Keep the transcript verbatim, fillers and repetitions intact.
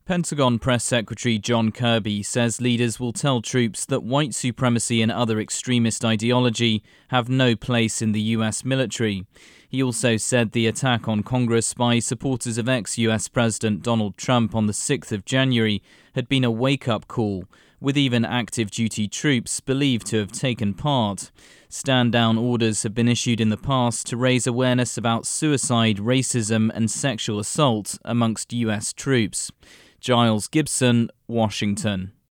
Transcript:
Pentagon Press Secretary John Kirby says leaders will tell troops that white supremacy and other extremist ideology have no place in the U S military. He also said the attack on Congress by supporters of ex-U S President Donald Trump on the sixth of January had been a wake-up call, with even active duty troops believed to have taken part. Stand-down orders have been issued in the past to raise awareness about suicide, racism and sexual assault amongst U S troops. Giles Gibson, Washington.